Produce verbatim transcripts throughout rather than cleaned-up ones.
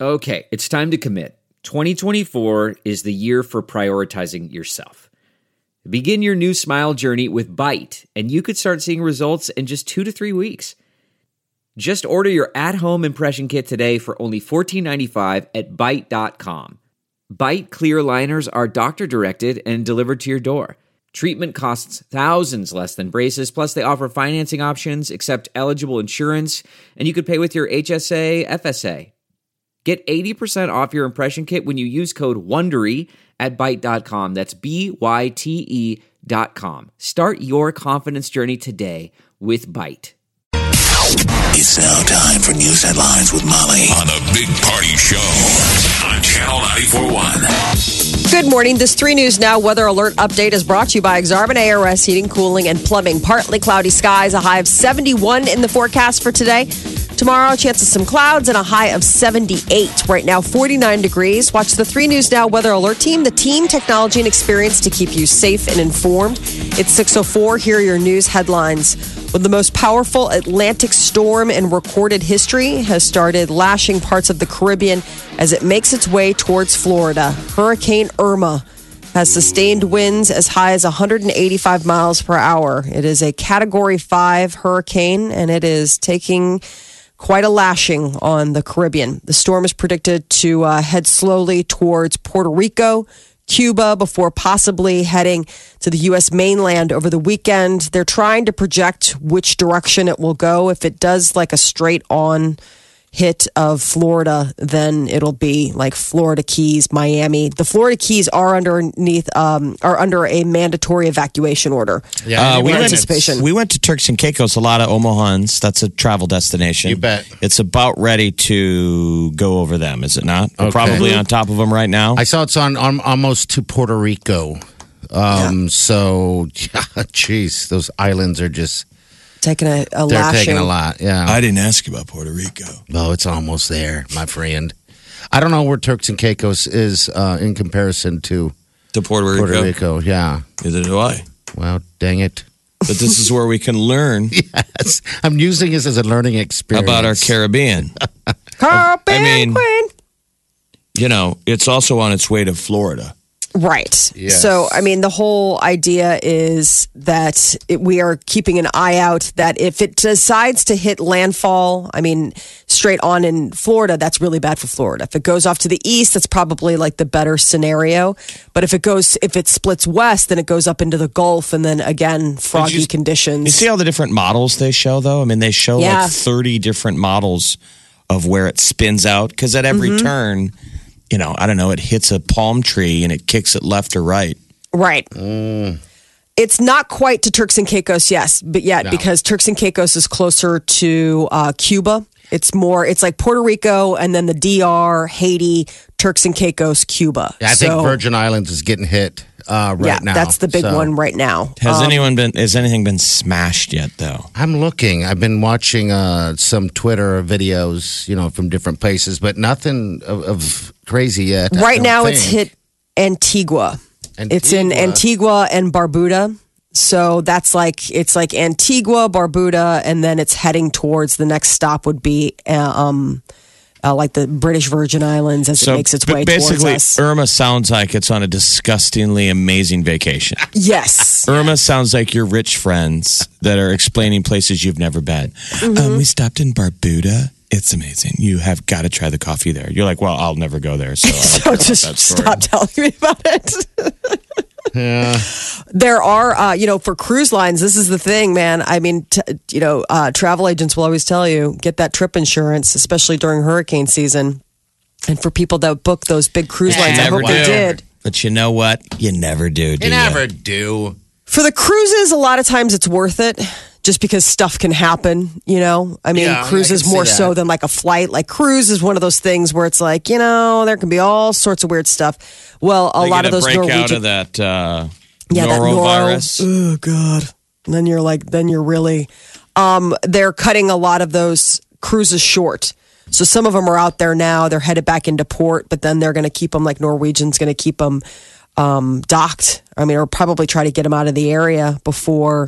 Okay, it's time to commit. twenty twenty-four is the year for prioritizing yourself. Begin your new smile journey with Byte, and you could start seeing results in just two to three weeks. Just order your at-home impression kit today for only fourteen ninety-five at byte dot com. Byte clear aligners are doctor-directed and delivered to your door. Treatment costs thousands less than braces, plus they offer financing options, accept eligible insurance, and you could pay with your H S A, F S A. Get eighty percent off your impression kit when you use code WONDERY at byte dot com. That's B Y T E dot com. Start your confidence journey today with Byte. It's now time for news headlines with Molly on the Big Party Show on Channel ninety-four point one. Good morning. This three News Now weather alert update is brought to you by Exarban A R S Heating, Cooling, and Plumbing. Partly cloudy skies, a high of seventy-one in the forecast for today. Tomorrow, a chance of some clouds and a high of seventy-eight. Right now, forty-nine degrees. Watch the three News Now weather alert team, the team, technology, and experience to keep you safe and informed. It's six oh four. Here are your news headlines. When the most powerful Atlantic storm in recorded history has started lashing parts of the Caribbean as it makes its way towards Florida. Hurricane Irma has sustained winds as high as one hundred eighty-five miles per hour. It is a Category five hurricane, and it is taking quite a lashing on the Caribbean. The storm is predicted to uh, head slowly towards Puerto Rico, Cuba, before possibly heading to the U S mainland over the weekend. They're trying to project which direction it will go. If it does like a straight on hit of Florida, then it'll be like Florida Keys, Miami. The Florida Keys are underneath um, are under a mandatory evacuation order. Yeah, uh, we, went, anticipation. we went to Turks and Caicos, a lot of Omahans. That's a travel destination. You bet. It's about ready to go over them, is it not? We're Okay. probably on top of them right now. I saw it's on, on almost to Puerto Rico. Um, Yeah. So, jeez, those islands are just, Taking a, a they're lashing. taking a lot. Yeah. I didn't ask you about Puerto Rico. Oh, it's almost there, my friend. I don't know where Turks and Caicos is uh, in comparison to To Puerto Rico? Puerto Rico. Yeah. Neither do I. Well, dang it. But this is where we can learn Yes. I'm using this as a learning experience. about our Caribbean. Caribbean I mean- Queen. You know, it's also on its way to Florida. Right. Yes. So, I mean, the whole idea is that it, we are keeping an eye out that if it decides to hit landfall, I mean, straight on in Florida, that's really bad for Florida. If it goes off to the east, that's probably like the better scenario. But if it goes, if it splits west, then it goes up into the Gulf and then again, froggy you- conditions. You see all the different models they show, though? I mean, they show Yeah. like thirty different models of where it spins out. Because at every Mm-hmm. turn, you know, I don't know, it hits a palm tree and it kicks it left or right. Right. It's not quite to Turks and Caicos, yes, but yet No. because Turks and Caicos is closer to uh, Cuba. It's more. It's like Puerto Rico and then the D R, Haiti, Turks and Caicos, Cuba. Yeah, I think So, Virgin Islands is getting hit uh, right yeah, now. that's the big So, one right now. Has Um, anyone been, has anything been smashed yet, though? I'm looking. I've been watching uh, some Twitter videos, you know, from different places, but nothing of, of crazy yet. I Right don't now, think. it's hit Antigua. It's in Antigua and Barbuda. So that's like it's like Antigua, Barbuda, and then it's heading towards the next stop would be uh, um, uh, like the British Virgin Islands as it makes its but way basically, towards us. Irma sounds like it's on a disgustingly amazing vacation. Yes. Irma sounds like your rich friends that are explaining places you've never been. Mm-hmm. Um, we stopped in Barbuda. It's amazing. You have got to try the coffee there. You're like, well, I'll never go there. So, I don't So care about just that story. stop telling me about it. Yeah. There are, uh, you know, for cruise lines, this is the thing, man. I mean, t- you know, uh, travel agents will always tell you, get that trip insurance, especially during hurricane season. And for people that book those big cruise lines, I never hope they do. did. But you know what? You never do, do You you? never do. For the cruises, a lot of times it's worth it just because stuff can happen, you know? I mean, Yeah, I cruises can see more that. so than like a flight. Like cruise is one of those things where it's like, you know, there can be all sorts of weird stuff. Well, a They lot get of those break Norwegian... out of that uh, Yeah, that norovirus. noro. Oh God! And then you're like, then you're really. Um, they're cutting a lot of those cruises short. So some of them are out there now. They're headed back into port, but then they're going to keep them like Norwegian's going to keep them um, docked. I mean, or probably try to get them out of the area before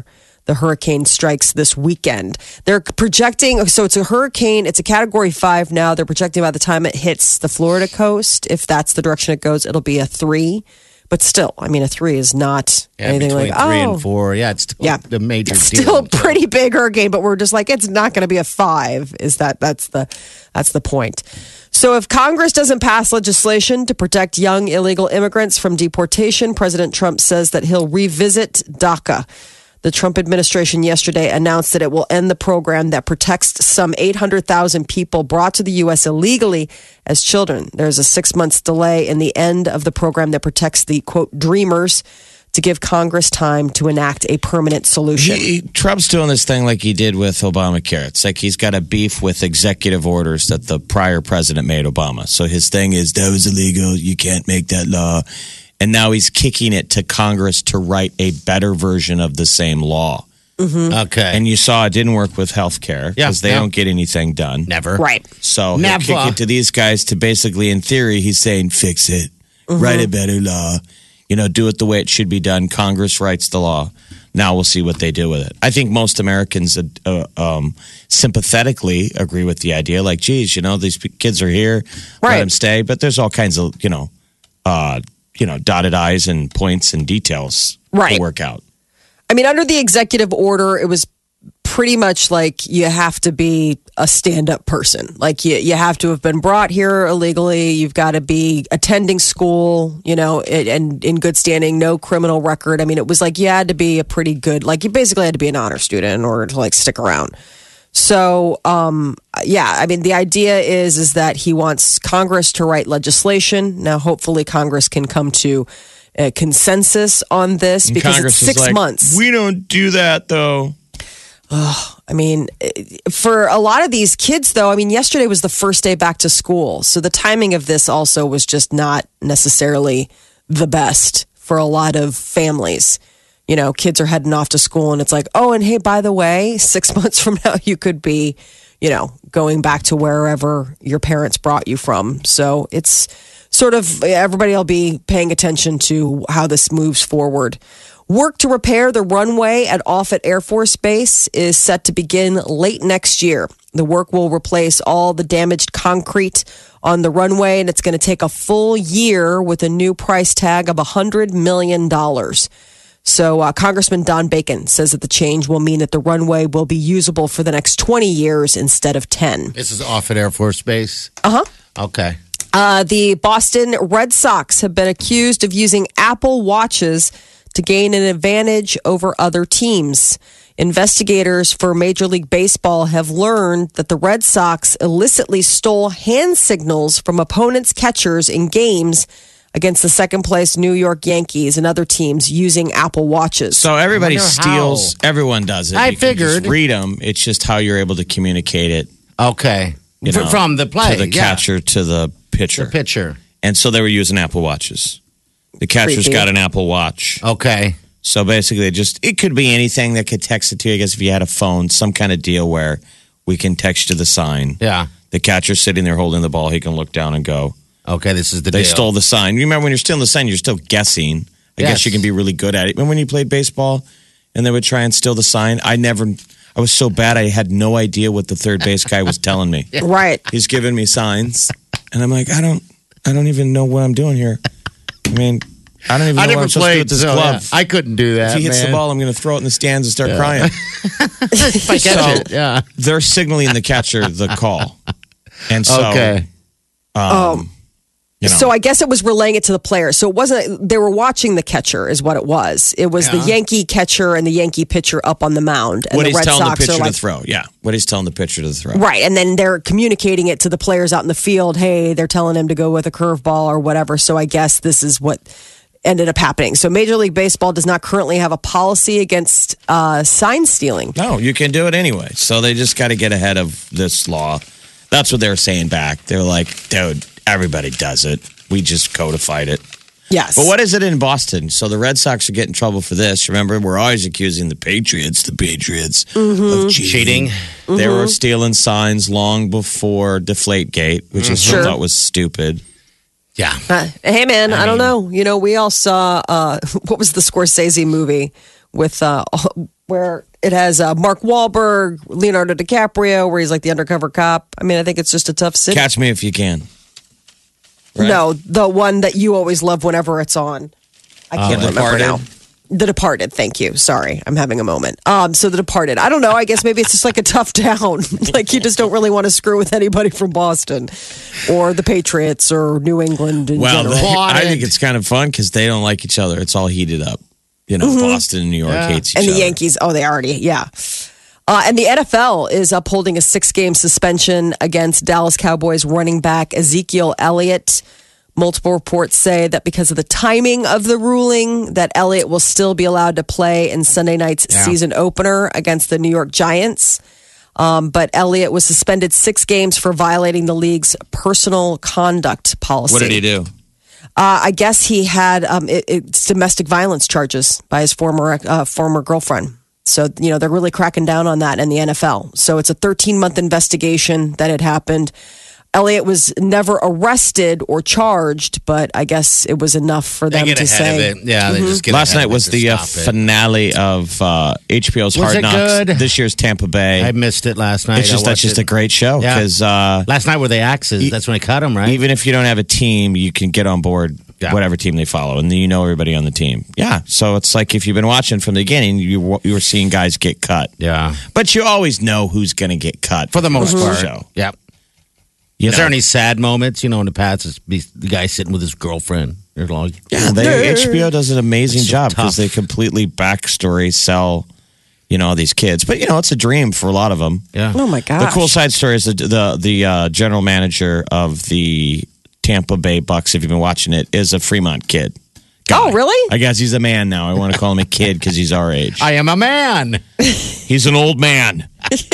the hurricane strikes this weekend. They're projecting, so it's a hurricane, it's a category five now. They're projecting by the time it hits the Florida coast, if that's the direction it goes, it'll be a three. But still, I mean, a three is not Yeah, anything between like, three oh. and four. Yeah, it's still Yeah. the major It's deal. still a pretty big hurricane, but we're just like, it's not going to be a five. Is that that's the that's the point. So if Congress doesn't pass legislation to protect young illegal immigrants from deportation, President Trump says that he'll revisit DACA. The Trump administration yesterday announced that it will end the program that protects some eight hundred thousand people brought to the U S illegally as children. There's a six months delay in the end of the program that protects the, quote, dreamers, to give Congress time to enact a permanent solution. He, Trump's doing this thing like he did with Obamacare. It's like he's got a beef with executive orders that the prior president made Obama. So his thing is, that was illegal. You can't make that law. And now he's kicking it to Congress to write a better version of the same law. Mm-hmm. Okay. And you saw it didn't work with health care because Yeah, they yeah. don't get anything done. Never. Right. So he'll Never. kick it to these guys to basically, in theory, he's saying, fix it, write a better law, you know, do it the way it should be done. Congress writes the law. Now we'll see what they do with it. I think most Americans uh, um, sympathetically agree with the idea. Like, geez, you know, these kids are here, let Right. them stay. But there's all kinds of, you know, uh, you know, dotted I's and points and details Right. to work out. I mean, under the executive order, it was pretty much like you have to be a stand-up person. Like you, you have to have been brought here illegally. You've got to be attending school, you know, and, and in good standing, no criminal record. I mean, it was like you had to be a pretty good, like you basically had to be an honor student in order to like stick around. So, um, yeah, I mean, the idea is is that he wants Congress to write legislation. Now, hopefully, Congress can come to a consensus on this And because Congress it's is six like, months. We don't do that, though. I mean, for a lot of these kids, though, I mean, yesterday was the first day back to school. So the timing of this also was just not necessarily the best for a lot of families. You know, kids are heading off to school and it's like, oh, and hey, by the way, six months from now, you could be, you know, going back to wherever your parents brought you from. So it's sort of everybody will be paying attention to how this moves forward. Work to repair the runway at Offutt Air Force Base is set to begin late next year. The work will replace all the damaged concrete on the runway, and it's going to take a full year with a new price tag of one hundred million dollars. So uh, Congressman Don Bacon says that the change will mean that the runway will be usable for the next twenty years instead of ten. This is off at Air Force Base? Uh-huh. Okay. Uh, the Boston Red Sox have been accused of using Apple Watches to gain an advantage over other teams. Investigators for Major League Baseball have learned that the Red Sox illicitly stole hand signals from opponents' catchers in games against the second place New York Yankees and other teams using Apple Watches. So everybody I wonder steals. how. Everyone does it. I You can just figured. read them. It's just how you're able to communicate it. Okay. You F- know, From the play. to the yeah. catcher to the pitcher. The pitcher. And so they were using Apple Watches. The catcher's Creepy. got an Apple Watch. Okay. So basically, just it could be anything that could text it to you. I guess if you had a phone, some kind of deal where we can text you the sign. Yeah. The catcher's sitting there holding the ball. He can look down and go. Okay, this is the They deal. stole the sign. You remember when you're stealing the sign, you're still guessing. I Yes. guess you can be really good at it. Remember when you played baseball and they would try and steal the sign? I never, I was so bad, I had no idea what the third base guy was telling me. Right. He's giving me signs. And I'm like, I don't, I don't even know what I'm doing here. I mean, I don't even know I what never I'm supposed to do played with this so, glove. yeah. I couldn't do that. If he hits man. the ball, I'm going to throw it in the stands and start crying. if I catch So- it. Yeah. They're signaling the catcher the call. And so, Okay. um, you know, So I guess it was relaying it to the players. So it wasn't, they were watching the catcher is what it was. It was the Yankee catcher and the Yankee pitcher up on the mound. And what the he's Red telling Sox the pitcher are like, to throw. Yeah. What he's telling the pitcher to throw. right. And then they're communicating it to the players out in the field. Hey, they're telling him to go with a curveball or whatever. So I guess this is what ended up happening. So Major League Baseball does not currently have a policy against uh, sign stealing. No, you can do it anyway. So they just got to get ahead of this law. That's what they're saying back. They're like, dude, everybody does it. We just codified it. Yes. But what is it in Boston? So the Red Sox are getting in trouble for this. Remember, we're always accusing the Patriots, the Patriots, Mm-hmm. of cheating. Cheating. They were stealing signs long before Deflategate, which is Sure. I thought was stupid. Yeah. Uh, hey, man, I, don't know. You know, we all saw, uh, what was the Scorsese movie with uh, where it has uh, Mark Wahlberg, Leonardo DiCaprio, where he's like the undercover cop. I mean, I think it's just a tough city. Catch Me If You Can. Right? No, the one that you always love whenever it's on. I can't The remember Departed? now. The Departed. Thank you. Sorry, I'm having a moment. Um, so The Departed. I don't know. I guess maybe it's just like a tough town. Like you just don't really want to screw with anybody from Boston or the Patriots or New England in Well, general. they- I think it's kind of fun because they don't like each other. It's all heated up. You know, Boston and New York hates each And the other. Yankees, oh, they already, yeah. Uh, and the N F L is upholding a six-game suspension against Dallas Cowboys running back Ezekiel Elliott. Multiple reports say that because of the timing of the ruling, that Elliott will still be allowed to play in Sunday night's Yeah. season opener against the New York Giants. Um, but Elliott was suspended six games for violating the league's personal conduct policy. What did he do? Uh, I guess he had um, it, it's domestic violence charges by his former uh, former girlfriend. So, you know, they're really cracking down on that in the N F L. So it's a thirteen-month investigation that had happened. Elliott was never arrested or charged, but I guess it was enough for They them get to ahead say. of it. Yeah, they just get Last ahead night of it was to the uh, stop it. finale of uh, H B O's Was Hard it Knocks. good? This year's Tampa Bay. I missed it last night. it's just I that's watched just it. a great show Yeah. because uh, Last night were the axes. That's when they cut them, right? even if you don't have a team, you can get on board Yeah. whatever team they follow, and then you know everybody on the team. Yeah, so it's like if you've been watching from the beginning, you you were seeing guys get cut. yeah, But you always know who's going to get cut for the most the part. Show. Yep. You Is there know. any sad moments? You know, in the past, it's be the guy sitting with his girlfriend. They're like, Yeah, they, H B O does an amazing It's so job because tough. they completely backstory sell, you know, these kids. But you know, it's a dream for a lot of them. yeah. Oh, my gosh. The cool side story is the the, the uh, general manager of the Tampa Bay Bucks. If you've been watching it, is a Fremont kid. Guy. Oh, really? I guess he's a man now. I want to call him a kid because he's our age. I am a man. He's an old man.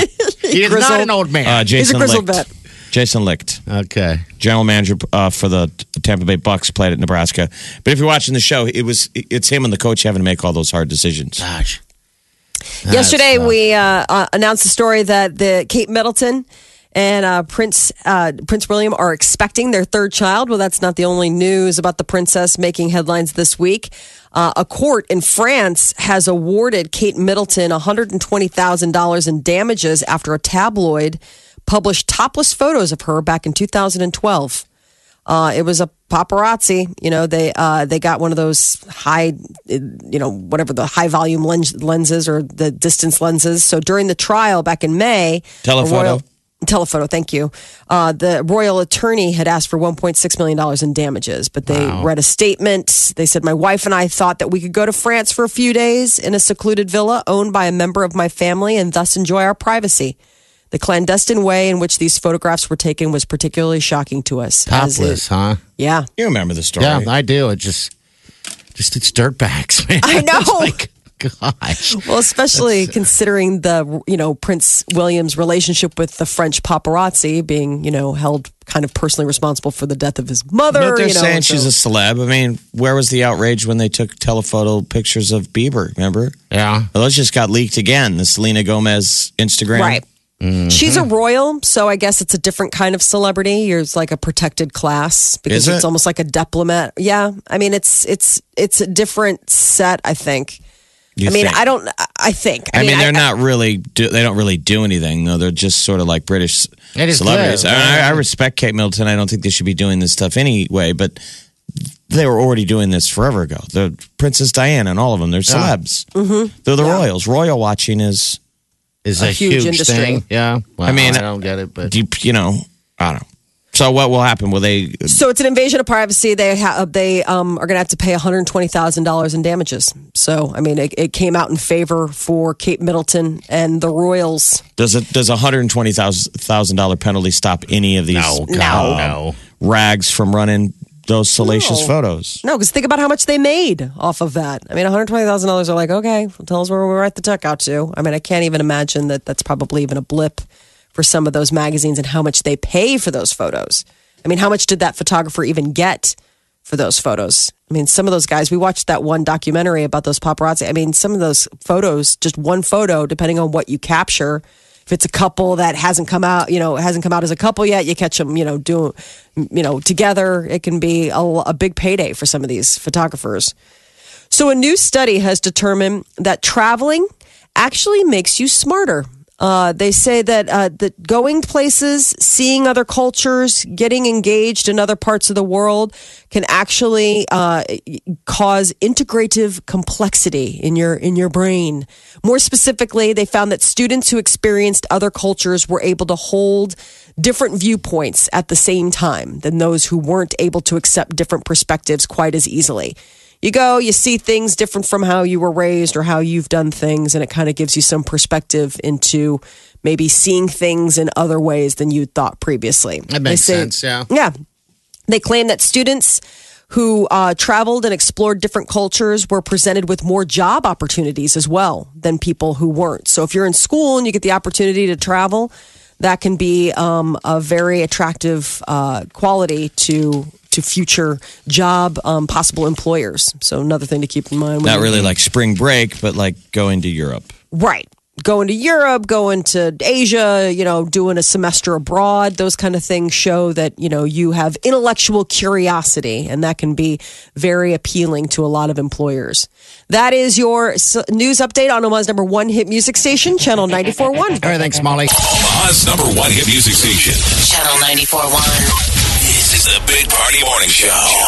He is not an old man. Uh, He's a Jason grizzled Licht. vet. Jason Licht, okay. general manager uh, for the Tampa Bay Bucks, played at Nebraska. But if you're watching the show, it was it's him and the coach having to make all those hard decisions. Gosh. Yesterday, That's, uh, we uh, uh, announced the story that the Kate Middleton and uh, Prince uh, Prince William are expecting their third child. Well, that's not the only news about the princess making headlines this week. Uh, a court in France has awarded Kate Middleton one hundred twenty thousand dollars in damages after a tabloid published topless photos of her back in two thousand twelve. Uh, it was a paparazzi. You know, they uh, they got one of those high, you know, whatever the high volume lens, lenses or the distance lenses. So during the trial back in May, Telephoto. a royal- telephoto. Thank you. Uh, the royal attorney had asked for one point six million dollars in damages, but they read a statement. They said, "My wife and I thought that we could go to France for a few days in a secluded villa owned by a member of my family and thus enjoy our privacy. The clandestine way in which these photographs were taken was particularly shocking to us." as Topless, it- huh? yeah. You remember the story? Yeah, I do. It just, just it's dirtbags, man. I know. It's like, gosh. Well, especially considering the, you know, Prince William's relationship with the French paparazzi being, you know, held kind of personally responsible for the death of his mother. But they're you know, saying so- she's a celeb. I mean, where was the outrage when they took telephoto pictures of Bieber? Remember? Yeah. Well, those just got leaked again. The Selena Gomez Instagram. Right. She's a royal, so I guess it's a different kind of celebrity. You're it's like a protected class because Is it? it's almost like a diplomat. Yeah, I mean it's it's it's a different set. I think. You I mean, think? I don't. I think. I mean, they're I- not really. Do, they don't really do anything, though. They're just sort of like British It is celebrities. good. I, mean, I, I respect Kate Middleton. I don't think they should be doing this stuff anyway. But they were already doing this forever ago. The Princess Diana and all of them. They're celebs. Mm-hmm. They're the royals. Royal watching is. Is A a, huge huge, industry. thing. Yeah. Well, I mean, I don't get it, but Deep, you know, I don't know. So what will happen? Will they? So it's an invasion of privacy. They ha- they um, are going to have to pay one hundred twenty thousand dollars in damages. So I mean, it, it came out in favor for Kate Middleton and the royals. Does it? Does a hundred and twenty thousand dollar penalty stop any of these? no, No. God, no. rags from running those salacious No. photos. No, because think about how much they made off of that. I mean, one hundred twenty thousand dollars are like, okay, tell us where we write the check out to. I mean, I can't even imagine that that's probably even a blip for some of those magazines and how much they pay for those photos. I mean, how much did that photographer even get for those photos? I mean, some of those guys, we watched that one documentary about those paparazzi. I mean, some of those photos, just one photo, depending on what you capture. If it's a couple that hasn't come out, you know, hasn't come out as a couple yet, you catch them, you know, doing, you know, together. It can be a, a big payday for some of these photographers. So a new study has determined that traveling actually makes you smarter. Uh, they say that uh, that going places, seeing other cultures, getting engaged in other parts of the world can actually uh, cause integrative complexity in your in your brain. More specifically, they found that students who experienced other cultures were able to hold different viewpoints at the same time than those who weren't able to accept different perspectives quite as easily. You go, you see things different from how you were raised or how you've done things, and it kind of gives you some perspective into maybe seeing things in other ways than you thought previously. That makes say, sense, yeah. Yeah. They claim that students who uh, traveled and explored different cultures were presented with more job opportunities as well than people who weren't. So if you're in school and you get the opportunity to travel, that can be um, a very attractive uh, quality to to future job um, possible employers. So another thing to keep in mind. Not really like spring break, but like going to Europe. Right. Going to Europe, going to Asia, you know, doing a semester abroad, those kind of things show that, you know, you have intellectual curiosity, and that can be very appealing to a lot of employers. That is your news update on Omaha's number one hit music station, Channel ninety-four point one. All right, thanks, Molly. Omaha's number one hit music station. Channel ninety-four point one. This is the Big Party Morning Show.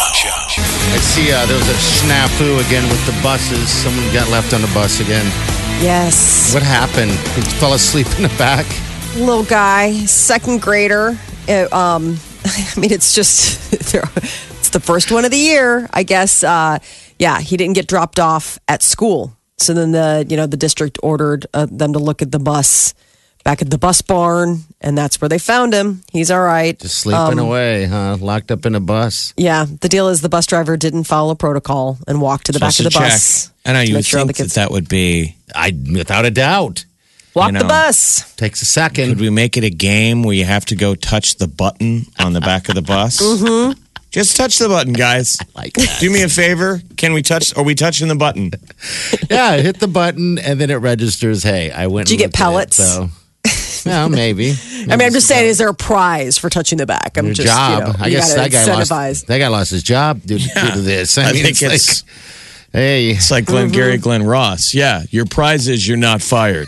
I see uh, there was a snafu again with the buses. Someone got left on the bus again. Yes. What happened? He fell asleep in the back. Little guy, second grader. It, um, I mean, it's just, it's the first one of the year, I guess. Uh, yeah, he didn't get dropped off at school. So then the, you know, the district ordered uh, them to look at the bus back at the bus barn, and that's where they found him. He's all right. Just sleeping Um, away, huh? Locked up in a bus. Yeah, the deal is the bus driver didn't follow protocol and walked to the back of the Supposed to bus. check. I know to you make would sure all think the that kids that would be. I, without a doubt, walk you the know. bus. takes a second. Could we make it a game where you have to go touch the button on the back of the bus? Mm-hmm. Just touch the button, guys. like that. Do me a favor. Can we touch? Are we touching the button? Yeah, hit the button and then it registers. Hey, I went. Did you and get looked at it, pellets? so, well, maybe. I mean, I'm just saying, is there a prize for touching the back? I'm Your just, job. you know, I you guess gotta that guy incentivize. lost. That guy lost his job due, due to this. I, I mean, think it's, it's- like, hey, It's like Glenn Gary, Glenn Ross. Yeah, your prize is you're not fired.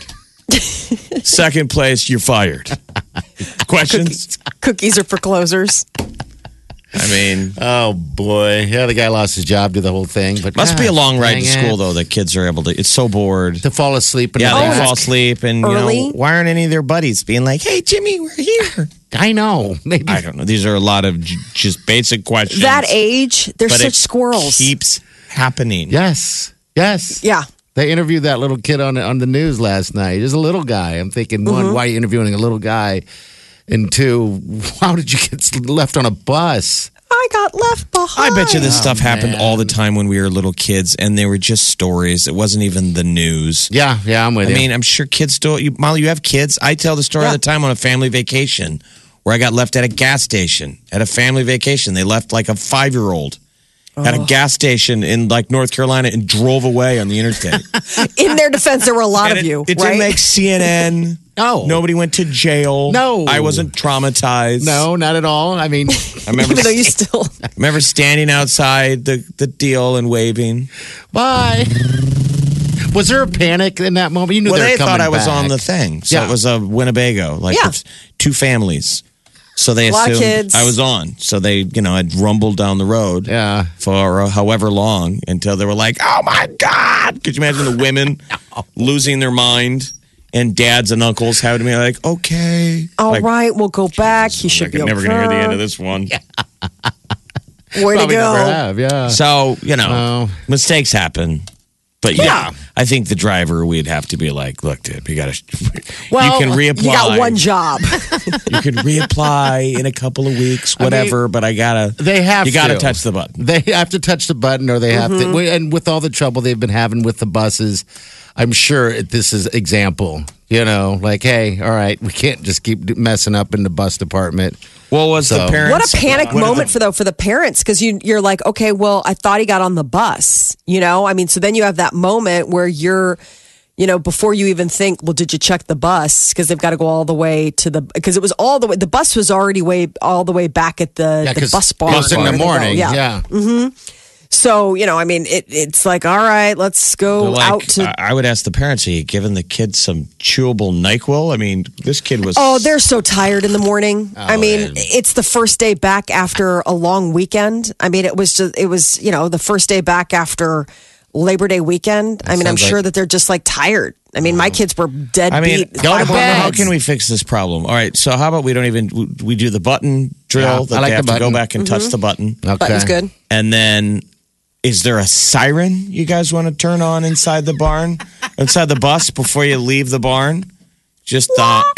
Second place, you're fired. Questions? Cookies are for closers. I mean, oh boy, yeah, the guy lost his job due to the whole thing. But must God, be a long ride dang to it. school though. That kids are able to. It's so bored. to fall asleep. In Yeah, the they back. fall asleep, and you Early? know, why aren't any of their buddies being like, "Hey, Jimmy, we're here"? I know. Maybe I don't know. These are a lot of j- just basic questions. That age, they're but such it squirrels. Keeps happening. Yes, yes. Yeah. They interviewed that little kid on on the news last night. He's a little guy. I'm thinking, Mm-hmm. one, why are you interviewing a little guy? And two, how did you get left on a bus? I got left behind. I bet you this stuff happened man. all the time when we were little kids, and they were just stories. It wasn't even the news. Yeah, yeah, I'm with I you. mean, I'm sure kids still. You, Molly, you have kids. I tell the story all Yeah. the time on a family vacation where I got left at a gas station at a family vacation. They left like a five year old at a gas station in like North Carolina and drove away on the interstate. In their defense, there were a lot And of it, you, It right? didn't make C N N. No. Nobody went to jail. No. I wasn't traumatized. no, not at all. I mean, I remember, Even though you still. I remember standing outside the, the deal and waving. bye. Was there a panic in that moment? You knew Well, they they were coming thought I was back. on the thing. So Yeah. it was a Winnebago, like Yeah. with two families. So they A lot of assumed kids. I was on. So they, you know, I'd rumbled down the road Yeah. for uh, however long until they were like, oh my God. Could you imagine the women losing their mind and dads and uncles having to be like, okay. All like, right, we'll go back. He should I'm be never okay. going to hear the end of this one. Way to Probably go. never have, yeah. So, you know, Oh. mistakes happen. But yeah, Yeah. I think the driver, we'd have to be like, look, dude, you got to, Well, you can reapply. You got one job. You could reapply in a couple of weeks, whatever. but I gotta. They have You gotta to. touch the button. They have to touch the button, or they have Mm-hmm. to. And with all the trouble they've been having with the buses, I'm sure it- this is example. You know, like, hey, all right, we can't just keep messing up in the bus department. Well, was the So- parents? What a panic what- moment for though for the parents, because you you're like, okay, well, I thought he got on the bus, you know. I mean, so then you have that moment where you're, you know, before you even think, well, did you check the bus? Because they've got to go all the way to the because it was all the way. The bus was already way all the way back at the, Yeah, the 'cause bus it barn was in where the they go. morning. Yeah. So, you know, I mean, it, it's like, all right, let's go Like, out to. I I would ask the parents, are you giving the kids some chewable NyQuil? I mean, this kid was. Oh, they're so tired in the morning. I mean, man. it's the first day back after a long weekend. I mean, it was just, it was, you know, the first day back after Labor Day weekend. I mean, I'm sounds sure like- that they're just like tired. I mean, my kids were dead I mean, beat. go five to more bed. How minutes. can we fix this problem? All right, so how about we don't even we, we do the button drill Yeah, that I like they the have to go button. back and touch the button, Okay. Button's good. and then is there a siren you guys want to turn on inside the barn, inside the bus before you leave the barn? Just the ah,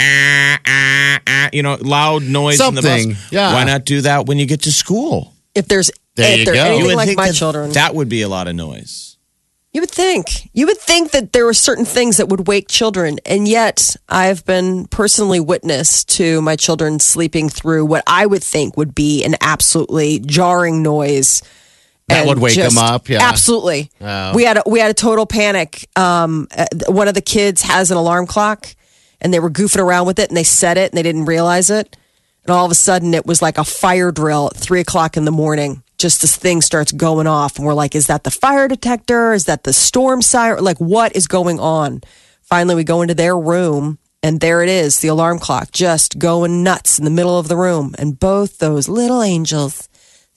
ah, ah, you know, loud noise in the Something, bus. yeah. Why not do that when you get to school? If there's, There if you they're go. You anything would like think my that children. that would be a lot of noise. You would think. You would think that there were certain things that would wake children. And yet, I've been personally witness to my children sleeping through what I would think would be an absolutely jarring noise. That And would wake just- them up, yeah. Absolutely. Oh. We had a, we had a total panic. Um, uh, one of the kids has an alarm clock, and they were goofing around with it, and they set it, and they didn't realize it. And all of a sudden, it was like a fire drill at three o'clock in the morning. Just this thing starts going off, and we're like, is that the fire detector? Is that the storm siren? Like, what is going on? Finally, we go into their room, and there it is, the alarm clock just going nuts in the middle of the room. And both those little angels,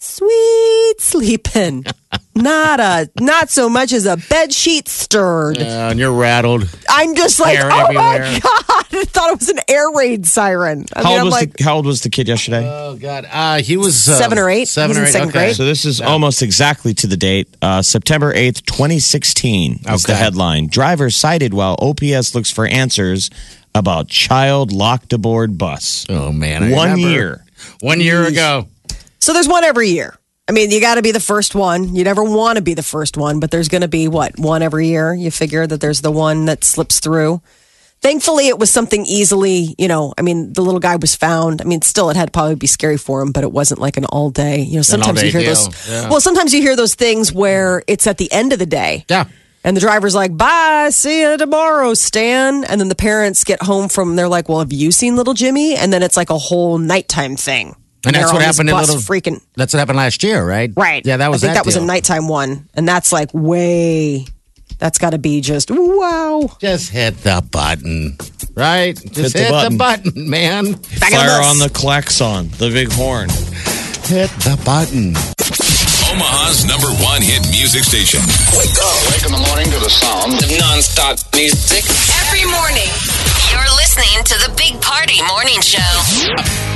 sweet sleeping. Not a, not so much as a bed sheet stirred. Yeah, and you're rattled. I'm just like, Hair oh everywhere. my God. I thought it was an air raid siren. I How mean, old I'm was like, the How old was the kid yesterday? Oh God, uh, he was uh, Seven or eight. Seven He's or in eight. second okay. grade. So this is almost exactly to the date. Uh, September eighth, twenty sixteen is the Okay. headline. Driver cited while O P S looks for answers about child locked aboard bus. Oh man, I One remember. year. One year ago. so there's one every year. I mean, you got to be the first one. You never want to be the first one, but there's going to be what, one every year. You figure that there's the one that slips through. Thankfully, it was something easily, you know, I mean, the little guy was found. I mean, still, it had to probably be scary for him, but it wasn't like an all day. You know, sometimes all-day you hear deal, those. yeah. Well, sometimes you hear those things where it's at the end of the day. Yeah. And the driver's like, bye, see you tomorrow, Stan. And then the parents get home from, they're like, well, have you seen little Jimmy? And then it's like a whole nighttime thing. And that's they're what on this happened in bus little. freaking. That's what happened last year, right? Right. Yeah, that was. I think that, was a deal. nighttime one. And that's like way, that's got to be just, wow. Just hit the button, right? Just the hit, button. the button, man. Back in the Fire bus. on the klaxon, the big horn. Hit the button. Omaha's number one hit music station. Wake up. Wake in the morning to the sound of non-stop music. Every morning, you're listening to the Big Party Morning Show.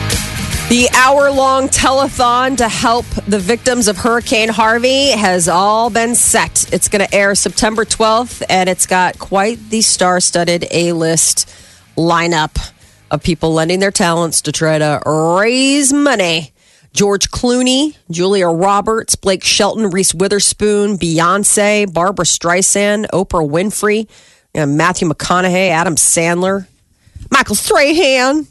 The hour long telethon to help the victims of Hurricane Harvey has all been set. It's going to air September twelfth, and it's got quite the star studded A list lineup of people lending their talents to try to raise money. George Clooney, Julia Roberts, Blake Shelton, Reese Witherspoon, Beyonce, Barbara Streisand, Oprah Winfrey, you know, Matthew McConaughey, Adam Sandler, Michael Strahan.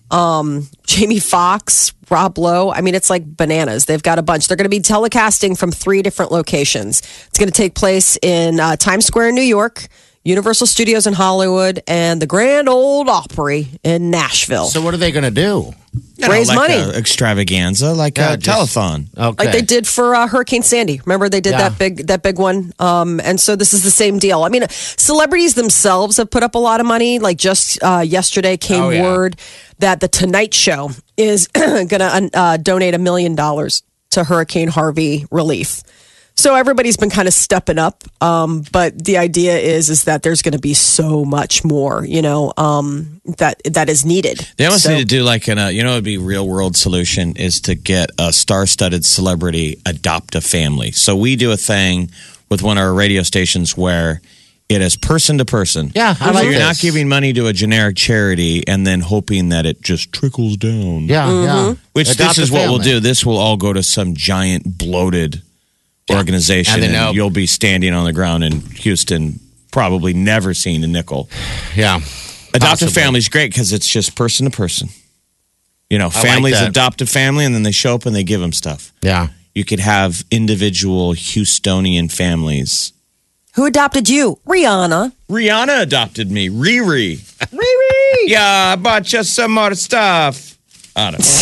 Um, Jamie Foxx, Rob Lowe. I mean, it's like bananas. They've got a bunch. They're going to be telecasting from three different locations. It's going to take place in uh, Times Square in New York, Universal Studios in Hollywood, and the Grand Ole Opry in Nashville. So what are they going to do? You know, Raise like money. a extravaganza, like Yeah, a just- telethon. Okay. Like they did for uh, Hurricane Sandy. Remember they did Yeah. that big that big one. Um, and so this is the same deal. I mean, celebrities themselves have put up a lot of money. Like just uh, yesterday came Oh, yeah. word that the Tonight Show is going to uh, donate a million dollars to Hurricane Harvey relief. So everybody's been kind of stepping up, um, but the idea is is that there's going to be so much more, you know, um, that that is needed. They almost So- need to do like an, uh, you know, it'd be a real world solution is to get a star-studded celebrity adopt a family. So we do a thing with one of our radio stations where it is person to person. Yeah, I so like you're this. not giving money to a generic charity and then hoping that it just trickles down. Yeah, Mm-hmm. yeah. Which Adopt this is a what we'll family. do. This will all go to some giant bloated organization, And and, they know. you'll be standing on the ground in Houston, probably never seeing a nickel. Yeah. Adopt a Possibly. family is great because it's just person to person. You know, like families that. adopt a family and then they show up and they give them stuff. Yeah. You could have individual Houstonian families. Who adopted you? Rihanna. Rihanna adopted me. Riri. Riri. Yeah, I bought you some more stuff. I don't know.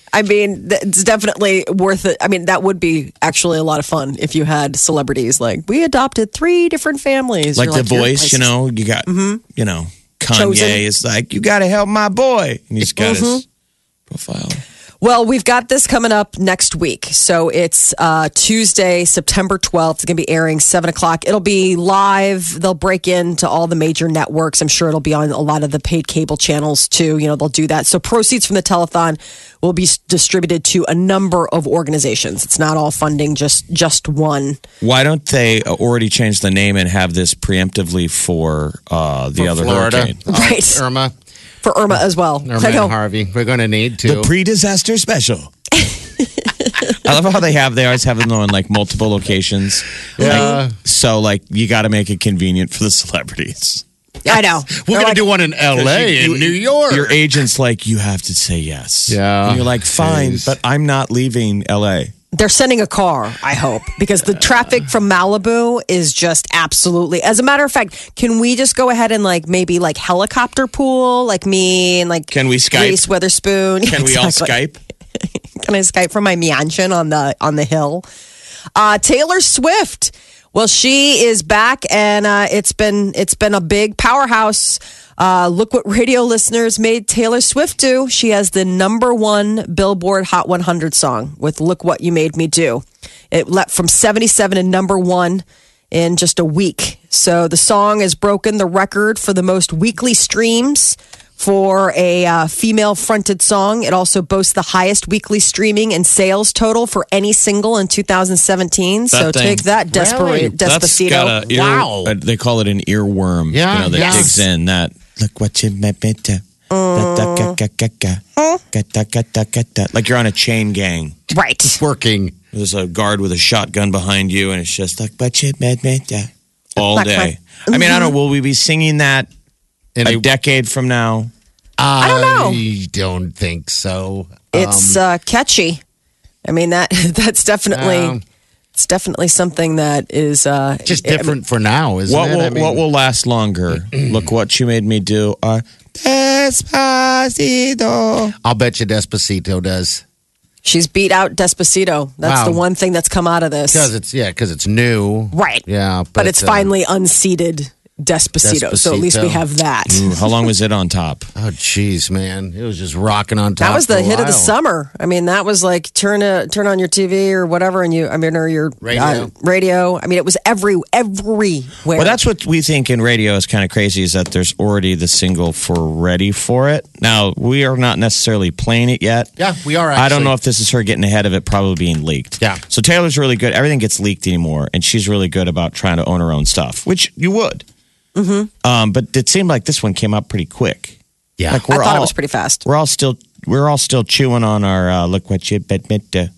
I mean, th- it's definitely worth it. I mean, that would be actually a lot of fun if you had celebrities like, we adopted three different families. Like You're The your Voice, place you is- know, you got, you know, Kanye Chosen. is like, you got to help my boy. And he's got his profile. Well, we've got this coming up next week. So it's uh, Tuesday, September twelfth. It's going to be airing seven o'clock. It'll be live. They'll break into all the major networks. I'm sure it'll be on a lot of the paid cable channels too. You know, they'll do that. So proceeds from the telethon will be s- distributed to a number of organizations. It's not all funding just just one. Why don't they already change the name and have this preemptively for uh, the For other Florida. hurricane? Right. Irma. For Irma as well. Irma I know. and Harvey. We're going to need to. The pre-disaster special. I love how they have, they always have them on like multiple locations. Yeah. Like, so like you got to make it convenient for the celebrities. I know. We're They're going like, to do one in L A You- in New York. Your agent's like, you have to say yes. Yeah. And you're like, fine, Jeez. but I'm not leaving L A. They're sending a car, I hope, because the traffic from Malibu is just absolutely. As a matter of fact, can we just go ahead and like maybe like helicopter pool, like me and like Can we Skype? Reese Witherspoon? Can we all Exactly. Skype? Can I Skype from my mansion on the on the hill? Uh, Taylor Swift. Well, she is back, and uh, it's been it's been a big powerhouse. Uh, look what radio listeners made Taylor Swift do. She has the number one Billboard Hot one hundred song with "Look What You Made Me Do." It leapt from seventy-seven to number one in just a week. So the song has broken the record for the most weekly streams for a uh, female-fronted song. It also boasts the highest weekly streaming and sales total for any single in two thousand seventeen. So That thing. take that, Desperate, That's Despacito. got a ear, Wow. uh, they call it an earworm. Yeah, You know, that yes. digs in. That, look what you made me do. Like you're on a chain gang. Right. Working. There's a guard with a shotgun behind you, and it's just like, but you made me do. All Like day. my- I mean, I don't know. Will we be singing that In a a- decade from now? I don't know. I don't think so. It's Um, uh, catchy. I mean, that that's definitely Um, it's definitely something that is uh, just I mean, different for now, isn't What it? will I mean, what will last longer? Look what you made me do. Or Despacito. I'll bet you Despacito does. she's beat out Despacito. That's Wow. the one thing that's come out of this. Because it's, yeah, because it's new. Right. Yeah. But, it's uh, finally unseated Despacito. So at least we Despacito. have that. Ooh, how long was it on top? Oh, jeez, man. It was just rocking on top. That was for the a hit of the while. summer. I mean, that was like turn a, turn on your T V or whatever, and you. I mean, or your Radio. Uh, radio. I mean, it was every everywhere. Well, that's what we think in radio is kind of crazy is that there's already the single for Ready for It. Now, we are not necessarily playing it yet. Yeah, we are I don't actually. know if this is her getting ahead of it, probably being leaked. Yeah. So Taylor's really good. Everything gets leaked anymore, and she's really good about trying to own her own stuff, which you would. Mm-hmm. Um, but it seemed like this one came out pretty quick. Yeah. Like I we're thought all, it was pretty fast. We're all still we're all still chewing on our uh, look what you bet me to.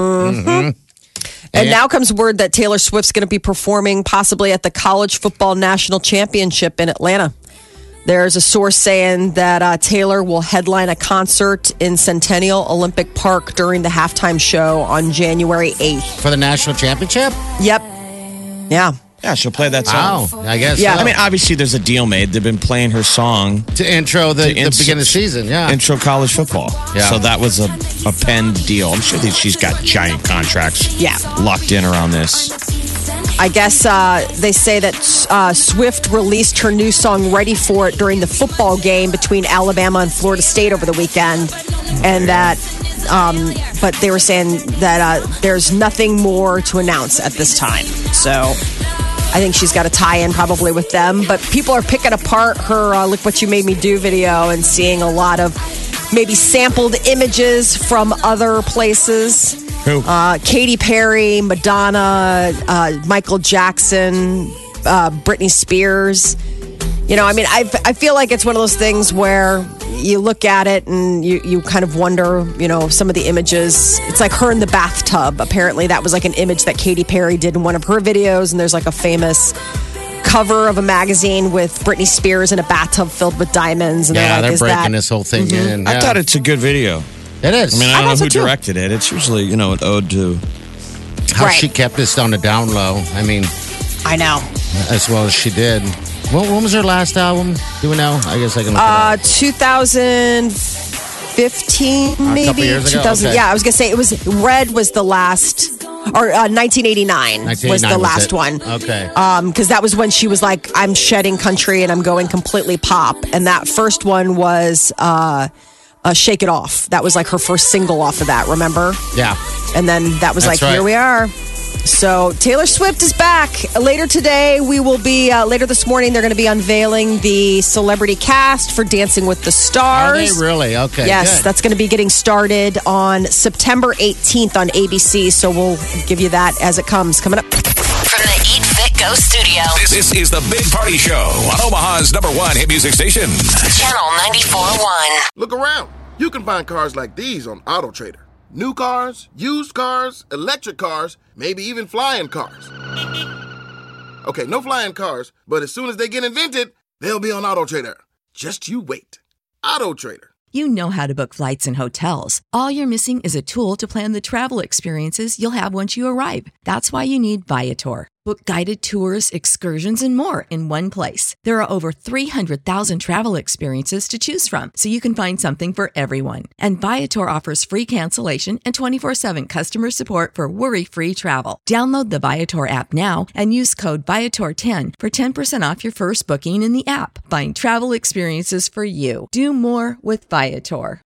And now comes word that Taylor Swift's going to be performing possibly at the College Football National Championship in Atlanta. There's a source saying that uh, Taylor will headline a concert in Centennial Olympic Park during the halftime show on January eighth. For the national championship? Yep. Yeah. Yeah, she'll play that song. Wow. I guess Yeah. so. I mean, obviously, there's a deal made. They've been playing her song to intro the, to the ins- beginning of the season, yeah. intro college football. Yeah. So that was a, a penned deal. I'm sure that she's got giant contracts Yeah. locked in around this. I guess uh, they say that uh, Swift released her new song Ready for It during the football game between Alabama and Florida State over the weekend. And that, um, but they were saying that uh, there's nothing more to announce at this time. So I think she's got a tie in probably with them. But people are picking apart her uh, Look What You Made Me Do video and seeing a lot of maybe sampled images from other places. Who? Uh, Katy Perry, Madonna, uh, Michael Jackson, uh, Britney Spears. You know, I mean, I, I feel like it's one of those things where you look at it and you, you kind of wonder, you know, some of the images. It's like her in the bathtub. Apparently, that was like an image that Katy Perry did in one of her videos. And there's like a famous cover of a magazine with Britney Spears in a bathtub filled with diamonds. And yeah, they're like, they're is breaking that this whole thing in. I yeah. thought it's a good video. It is. I mean, I I don't know thought so who too. directed it. It's usually, you know, an ode to. how Right. she kept this on the down low. I mean, I know. as well as she did. When, when was her last album? Do we know? I guess I can look Uh, it up. two thousand fifteen, maybe. A couple years ago? two thousand. Okay. Yeah, I was gonna say it was Red was the last, or uh, nineteen eighty-nine was the last it. one. Okay. Um, because that was when she was like, I'm shedding country and I'm going completely pop. And that first one was uh, uh, Shake It Off. That was like her first single off of that. Remember? Yeah. And then that was That's like, right. here we are. So Taylor Swift is back. Later today, we will be, uh, later this morning, they're going to be unveiling the celebrity cast for Dancing with the Stars. Are they really? Okay. Yes, good. that's going to be getting started on September eighteenth on A B C. So we'll give you that as it comes. Coming up. From the Eat Fit Go studio. This, this is the Big Party Show on Omaha's number one hit music station. Channel ninety-four point one. Look around. You can find cars like these on AutoTrader. New cars, used cars, electric cars, maybe even flying cars. Okay, no flying cars, but as soon as they get invented, they'll be on AutoTrader. Just you wait. AutoTrader. You know how to book flights and hotels. All you're missing is a tool to plan the travel experiences you'll have once you arrive. That's why you need Viator. Book guided tours, excursions, and more in one place. There are over three hundred thousand travel experiences to choose from, so you can find something for everyone. And Viator offers free cancellation and twenty-four seven customer support for worry-free travel. Download the Viator app now and use code Viator ten for ten percent off your first booking in the app. Find travel experiences for you. Do more with Viator.